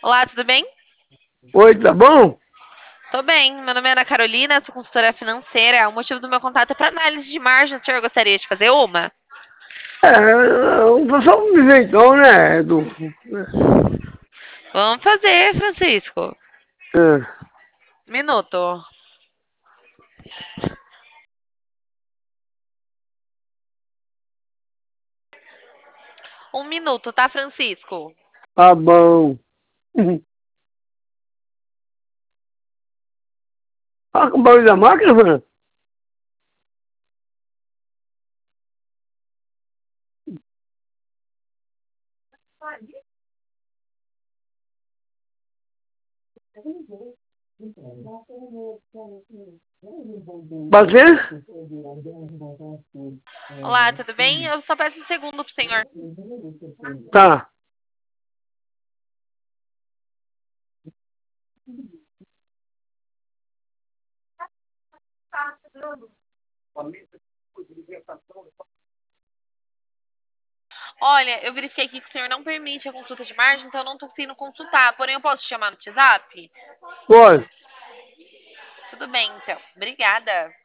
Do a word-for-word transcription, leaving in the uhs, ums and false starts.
Olá, tudo bem? Oi, tá bom? Tô bem. Meu nome é Ana Carolina, sou consultora financeira. O motivo do meu contato é para análise de margem. O senhor gostaria de fazer uma? É, o pessoal me vê então, né, Edu? Vamos fazer, Francisco. É, Minuto. Um minuto, tá, Francisco? tá bom. Fala com o barulho da máquina, Fran? Bater? Olá, tudo bem? Eu só peço um segundo pro senhor. Tá. Olha, eu verifiquei aqui que o senhor não permite a consulta de margem, então eu não tô conseguindo consultar. Porém, eu posso te chamar no WhatsApp? Pode. Tudo bem, então. Obrigada.